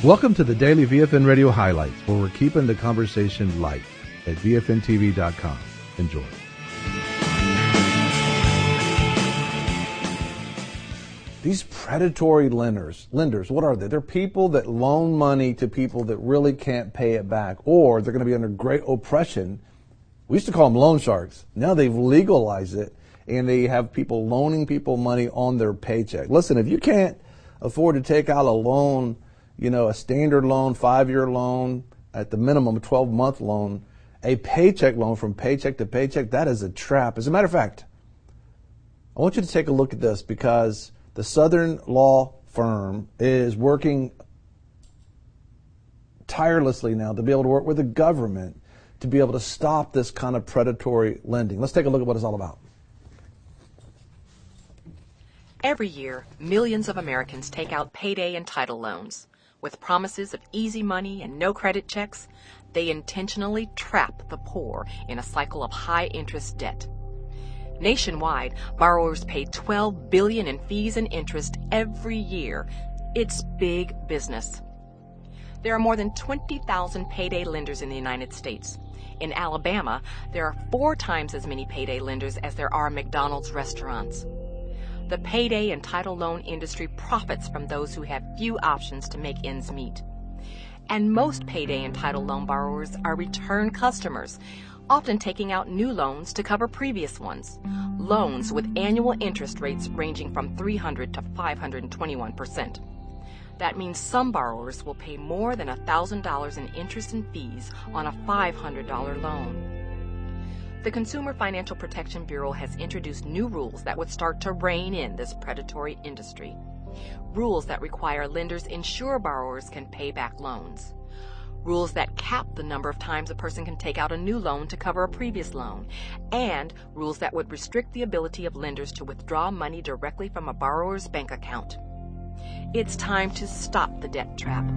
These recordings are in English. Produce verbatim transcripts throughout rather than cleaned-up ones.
Welcome to the Daily V F N Radio Highlights, where we're keeping the conversation light at V F N T V dot com. Enjoy. These predatory lenders, lenders, what are they? They're people that loan money to people that really can't pay it back, or they're going to be under great oppression. We used to call them loan sharks. Now they've legalized it, and they have people loaning people money on their paycheck. Listen, if you can't afford to take out a loan, you know, a standard loan, five-year loan, at the minimum a twelve-month loan, a paycheck loan from paycheck to paycheck, that is a trap. As a matter of fact, I want you to take a look at this, because the Southern law firm is working tirelessly now to be able to work with the government to be able to stop this kind of predatory lending. Let's take a look at what it's all about. Every year, millions of Americans take out payday and title loans. With promises of easy money and no credit checks, they intentionally trap the poor in a cycle of high-interest debt. Nationwide, borrowers pay twelve billion dollars in fees and interest every year. It's big business. There are more than twenty thousand payday lenders in the United States. In Alabama, there are four times as many payday lenders as there are McDonald's restaurants. The payday and title loan industry profits from those who have few options to make ends meet. And most payday and title loan borrowers are return customers, often taking out new loans to cover previous ones. Loans with annual interest rates ranging from three hundred to five hundred twenty-one percent. That means some borrowers will pay more than one thousand dollars in interest and fees on a five hundred dollars loan. The Consumer Financial Protection Bureau has introduced new rules that would start to rein in this predatory industry. Rules that require lenders ensure borrowers can pay back loans. Rules that cap the number of times a person can take out a new loan to cover a previous loan, and rules that would restrict the ability of lenders to withdraw money directly from a borrower's bank account. It's time to stop the debt trap.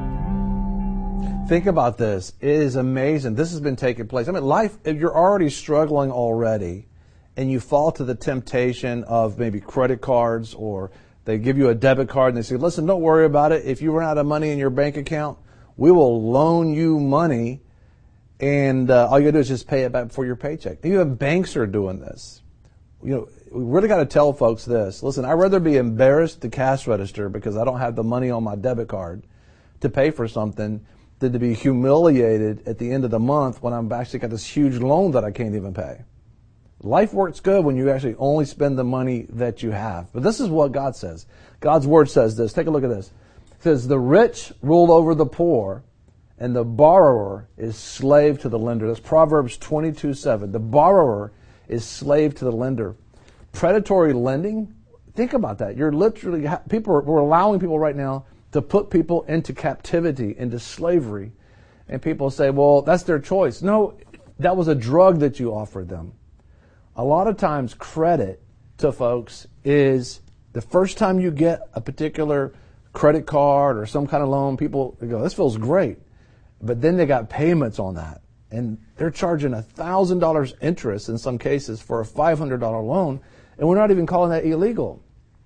Think about this. It is amazing. This has been taking place. I mean, life, if you're already struggling already and you fall to the temptation of maybe credit cards, or they give you a debit card and they say, listen, don't worry about it. If you run out of money in your bank account, we will loan you money, and uh, all you got to do is just pay it back before your paycheck. Even banks are doing this. You know, we really got to tell folks this. Listen, I'd rather be embarrassed to cash register because I don't have the money on my debit card to pay for something than to be humiliated at the end of the month when I'm actually got this huge loan that I can't even pay. Life works good when you actually only spend the money that you have. But this is what God says. God's word says this. Take a look at this. It says, the rich rule over the poor, and the borrower is slave to the lender. That's Proverbs twenty-two seven. The borrower is slave to the lender. Predatory lending, think about that. You're literally, people are, we're allowing people right now to put people into captivity, into slavery. And people say, well, that's their choice. No, that was a drug that you offered them. A lot of times credit to folks is the first time you get a particular credit card or some kind of loan, people go, this feels great. But then they got payments on that. And they're charging one thousand dollars interest in some cases for a five hundred dollars loan. And we're not even calling that illegal.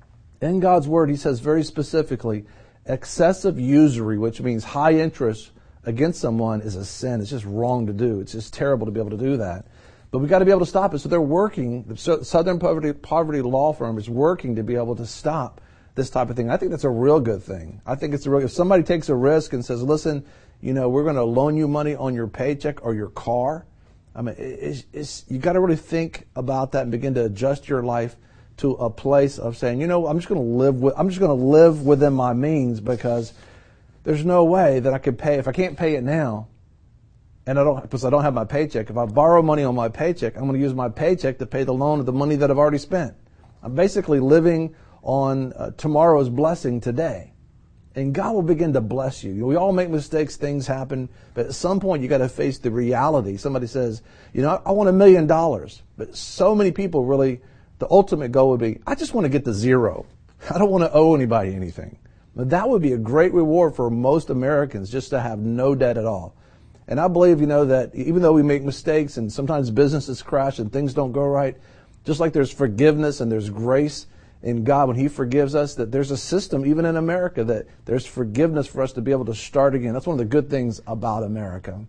In God's word, he says very specifically, excessive usury, which means high interest against someone, is a sin. It's just wrong to do. It's just terrible to be able to do that. But we've got to be able to stop it. So they're working, the Southern Poverty, Poverty Law Firm is working to be able to stop this type of thing. I think that's a real good thing. I think it's a real, if somebody takes a risk and says, listen, you know, we're going to loan you money on your paycheck or your car. I mean, it's, it's, you got to really think about that and begin to adjust your life to a place of saying, you know, I'm just going to live with, I'm just going to live within my means, because there's no way that I could pay, if I can't pay it now, and I don't, because I don't have my paycheck. If I borrow money on my paycheck, I'm going to use my paycheck to pay the loan of the money that I've already spent. I'm basically living on uh, tomorrow's blessing today. And God will begin to bless you. We all make mistakes, things happen, but at some point you got to face the reality. Somebody says, you know, I want a million dollars, but so many people really, the ultimate goal would be, I just want to get to zero. I don't want to owe anybody anything. But that would be a great reward for most Americans, just to have no debt at all. And I believe, you know, that even though we make mistakes and sometimes businesses crash and things don't go right, just like there's forgiveness and there's grace in God, when he forgives us, that there's a system, even in America, that there's forgiveness for us to be able to start again. That's one of the good things about America.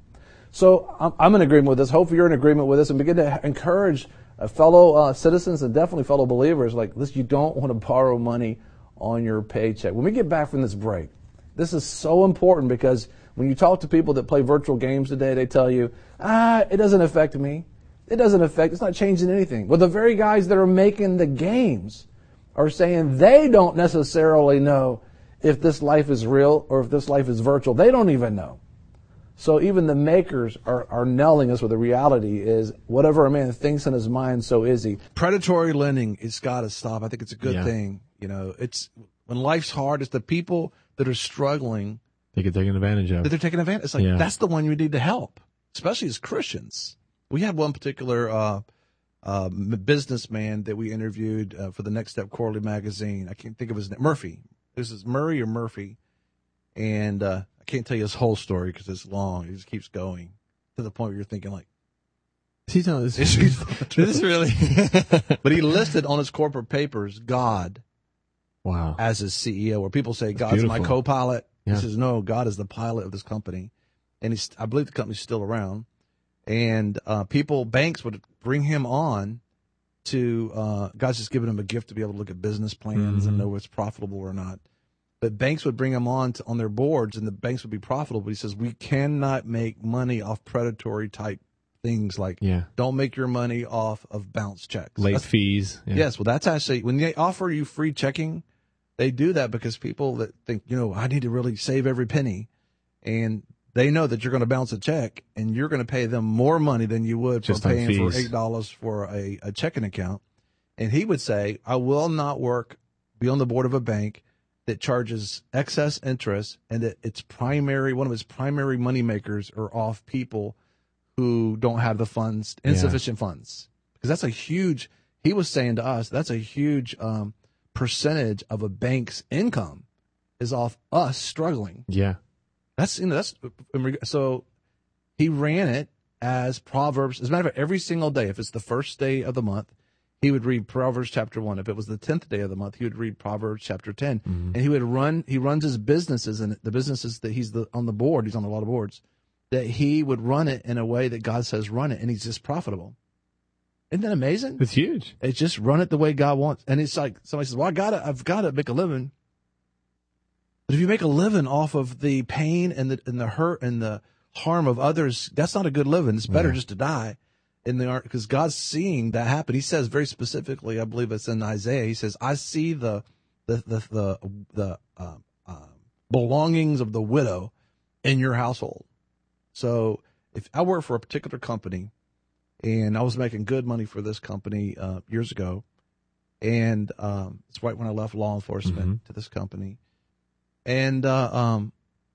So I'm, I'm in agreement with this. Hopefully you're in agreement with this, and begin to encourage uh, fellow uh, citizens and definitely fellow believers, like this, you don't want to borrow money on your paycheck. When we get back from this break, this is so important, because when you talk to people that play virtual games today, they tell you, ah, it doesn't affect me. It doesn't affect, it's not changing anything. Well, the very guys that are making the games are saying they don't necessarily know if this life is real or if this life is virtual. They don't even know. So even the makers are, are nailing us with the reality is whatever a man thinks in his mind, so is he. Predatory lending, it's got to stop. I think it's a good Yeah. thing. You know, it's when life's hard, it's the people that are struggling They get taken advantage of. that they're taking advantage. It's like, Yeah. that's the one you need to help, especially as Christians. We had one particular uh, uh, businessman that we interviewed uh, for the Next Step Quarterly magazine. I can't think of his name. Murphy. This is Murray or Murphy. And uh, I can't tell you his whole story because it's long. It just keeps going to the point where you're thinking like, He's telling this. is This really. but he listed on his corporate papers God Wow. as his C E O, where people say, That's God's my beautiful. co-pilot. Yeah. He says, no, God is the pilot of this company. And he's, I believe the company's still around. And uh, people, banks would bring him on to, uh, God's just given him a gift to be able to look at business plans Mm-hmm. and know what's profitable or not. But banks would bring him on to, on their boards, and the banks would be profitable. But he says, we cannot make money off predatory type things like, Yeah. don't make your money off of bounce checks. Late That's- fees. Yeah. Yes, well, that's actually, when they offer you free checking, they do that because people that think, you know, I need to really save every penny, and they know that you're going to bounce a check, and you're going to pay them more money than you would Just for on paying for fees. eight dollars for a, a checking account. And he would say, I will not work, be on the board of a bank that charges excess interest, and that its primary, one of its primary money makers are off people who don't have the funds, insufficient funds. Because that's a huge, he was saying to us, that's a huge um, percentage of a bank's income is off us struggling. Yeah. That's, you know, that's, so he ran it as Proverbs. As a matter of fact, every single day, if it's the first day of the month, he would read Proverbs chapter one. If it was the tenth day of the month, he would read Proverbs chapter ten. Mm-hmm. And he would run, he runs his businesses, and the businesses that he's the, on the board, he's on a lot of boards, that he would run it in a way that God says run it, and he's just profitable. Isn't that amazing? It's huge. It's just run it the way God wants. And it's like somebody says, well, I gotta, I've got to make a living. But if you make a living off of the pain and the, and the hurt and the harm of others, that's not a good living. It's better Yeah. just to die in the art, because God's seeing that happen. He says very specifically, I believe it's in Isaiah, he says, I see the, the, the, the, the, uh, uh, belongings of the widow in your household. So if I work for a particular company, and I was making good money for this company uh, years ago, and um, it's right when I left law enforcement Mm-hmm. to this company, and uh, um,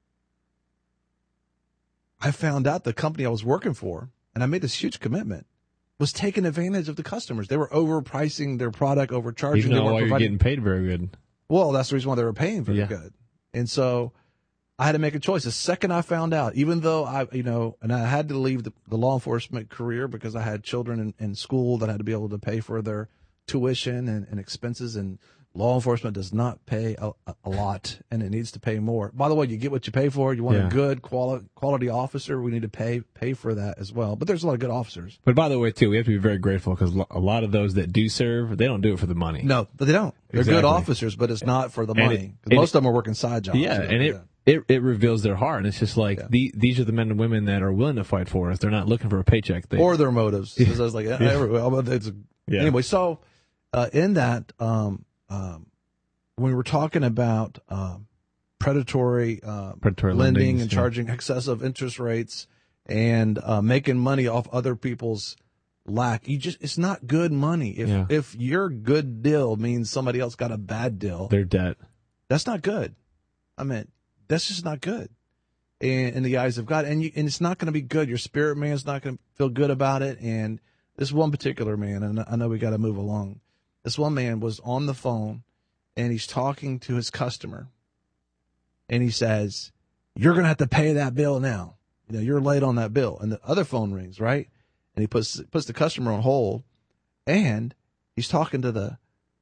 I found out the company I was working for, and I made this huge commitment, was taking advantage of the customers. They were overpricing their product, overcharging. Even They though weren't while you're providing- getting paid very good. well, that's the reason why they were paying very Yeah. good. And so I had to make a choice. The second I found out, even though I, you know, and I had to leave the, the law enforcement career because I had children in, in school that I had to be able to pay for their tuition and, and expenses, and law enforcement does not pay a, a lot, and it needs to pay more. By the way, you get what you pay for. You want Yeah. a good quality quality officer, we need to pay pay for that as well. But there's a lot of good officers. But by the way, too, we have to be very grateful because a lot of those that do serve, they don't do it for the money. No, but they don't. They're Exactly. good officers, but it's not for the And money. it- 'Cause and most it- of them are working side jobs. Yeah, you know, and it, yeah. it it reveals their heart. And it's just like Yeah. the, these are the men and women that are willing to fight for us. They're not looking for a paycheck. They, or their motives. Because I was like, yeah. every- it's a, Yeah. anyway. So uh, in that, um, um, when we were talking about um, predatory, uh, Predatory lending lendings, and yeah. charging excessive interest rates and uh, making money off other people's lack, you just it's not good money. If Yeah. if your good deal means somebody else got a bad deal, their debt. that's not good. I mean, that's just not good in, in the eyes of God. And you, and it's not going to be good. Your spirit man's not going to feel good about it. And this one particular man, and I know we got to move along. This one man was on the phone, and he's talking to his customer. And he says, you're going to have to pay that bill now. You know, you're late on that bill. And the other phone rings, right? And he puts puts the customer on hold, and he's talking to the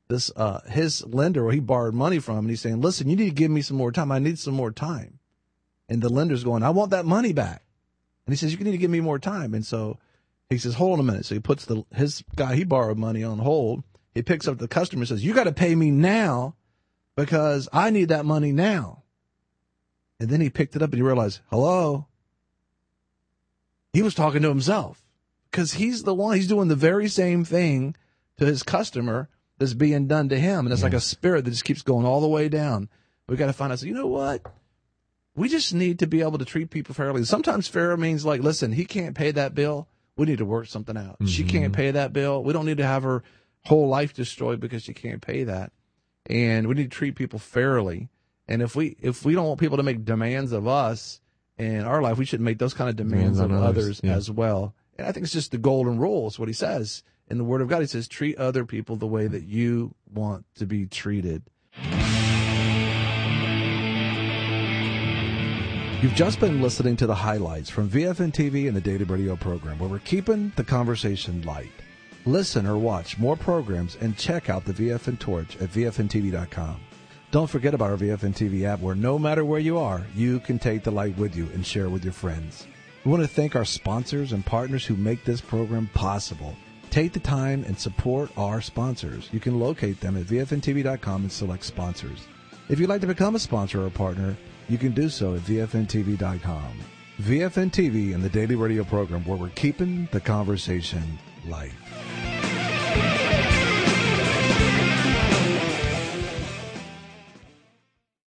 this uh, his lender where he borrowed money from, and he's saying, listen, you need to give me some more time. I need some more time. And the lender's going, I want that money back. And he says, you need to give me more time. And so he says, hold on a minute. So he puts the his guy he borrowed money on hold. He picks up the customer and says, you got to pay me now because I need that money now. And then he picked it up and he realized, hello. He was talking to himself because he's the one, he's doing the very same thing to his customer that's being done to him. And it's yes. like a spirit that just keeps going all the way down. We got to find out, so you know what? We just need to be able to treat people fairly. Sometimes fair means like, listen, he can't pay that bill. We need to work something out. Mm-hmm. She can't pay that bill. We don't need to have her whole life destroyed because she can't pay that. And we need to treat people fairly. And if we if we don't want people to make demands of us in our life, we should make those kind of demands of others, others yeah. as well. And I think it's just the golden rule. It's what he says in the Word of God. He says, treat other people the way that you want to be treated. You've just been listening to the highlights from V F N T V and the Daily Radio program, where we're keeping the conversation light. Listen or watch more programs and check out the V F N Torch at V F N T V dot com. Don't forget about our V F N T V app, where no matter where you are, you can take the light with you and share it with your friends. We want to thank our sponsors and partners who make this program possible. Take the time and support our sponsors. You can locate them at V F N T V dot com and select sponsors. If you'd like to become a sponsor or a partner, you can do so at V F N T V dot com. V F N T V and the Daily Radio program, where we're keeping the conversation light.